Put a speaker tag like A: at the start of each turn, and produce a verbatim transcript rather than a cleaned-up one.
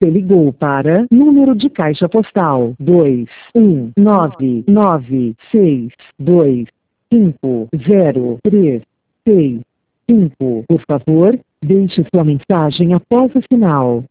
A: Você ligou para número de caixa postal dois um nove nove seis dois cinco zero três seis cinco. Por favor, deixe sua mensagem após o sinal.